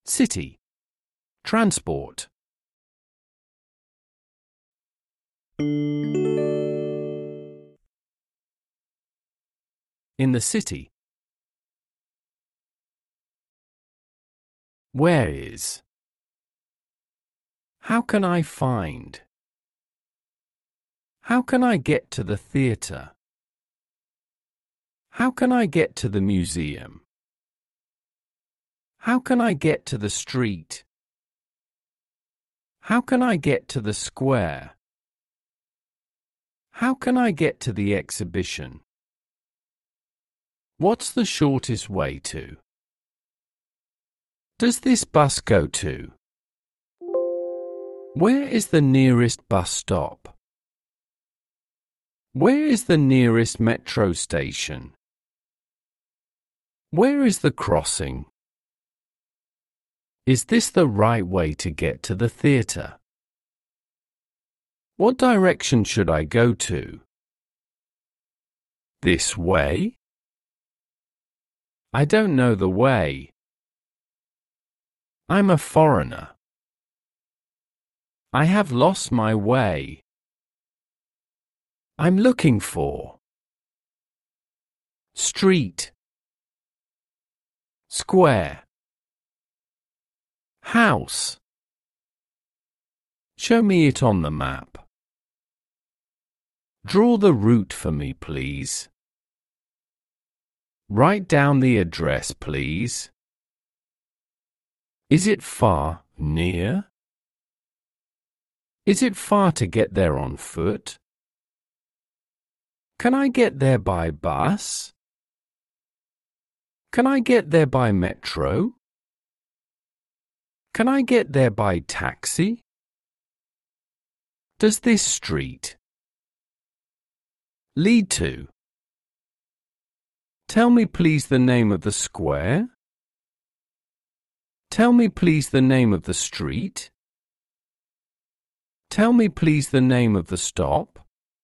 City. Transport. In the city. Where is? How can I find? How can I get to the theater? How can I get to the museum? How can I get to the street? How can I get to the square? How can I get to the exhibition? What's the shortest way to? Does this bus go to? Where is the nearest bus stop? Where is the nearest metro station? Where is the crossing? Is this the right way to get to the theater? What direction should I go to? This way? I don't know the way. I'm a foreigner. I have lost my way. I'm looking for. Street. Square. House. Show me it on the map. Draw the route for me, please. Write down the address, please. Is it far, near? Is it far to get there on foot? Can I get there by bus? Can I get there by metro? Can I get there by taxi? Does this street lead to? Tell me please the name of the square. Tell me please the name of the street. Tell me please the name of the stop.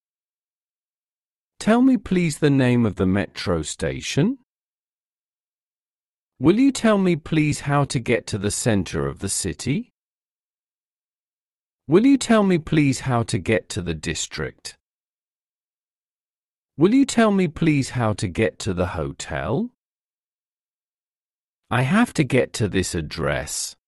Tell me please the name of the metro station. Will you tell me please how to get to the center of the city? Will you tell me please how to get to the district? Will you tell me please how to get to the hotel? I have to get to this address.